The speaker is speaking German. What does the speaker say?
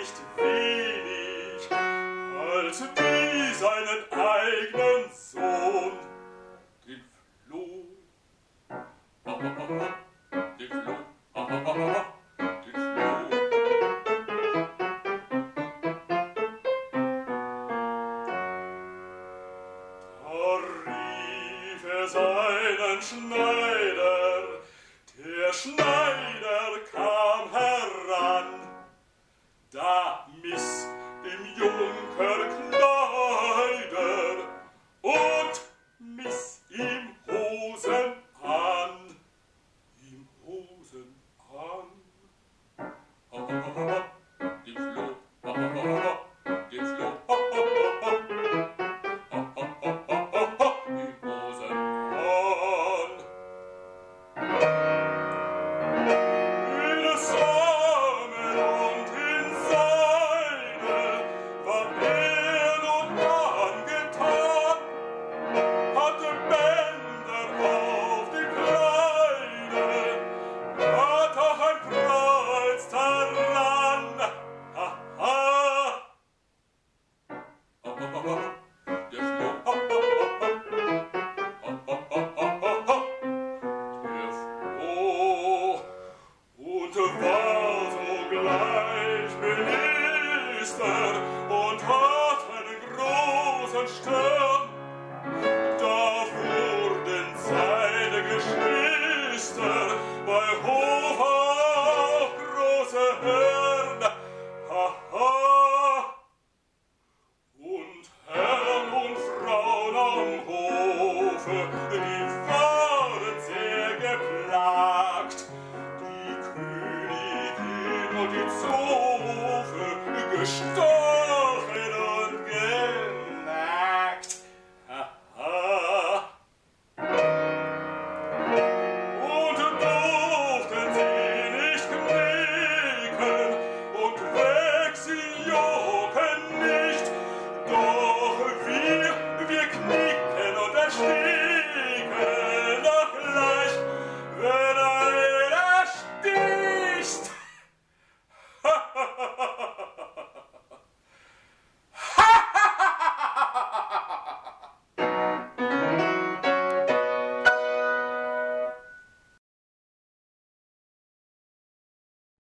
nicht wenig, als wie seinen eigenen Sohn, den Floh. Den Floh. Den Floh. Da rief er seinen Schneider, der Schneider kam heran, da miss dem Junker Kleider und miss ihm Hosen an, ihm Hosen an. Den Floh, den Floh, ihm Hosen an. In Samen und in Seide war nun angetan, hatte Bänder auf die Kleider, hat auch ein Kreuz daran. Ha, ha. Der Floh, der Floh, und war sogleich Minister und hat einen großen Stern. Da wurden seine Geschwister bei Hof auch große Herren. Ha, ha. Und Herren und Frauen am Hofe, die waren sehr geplagt. Die Königin und die Zofe gestorben.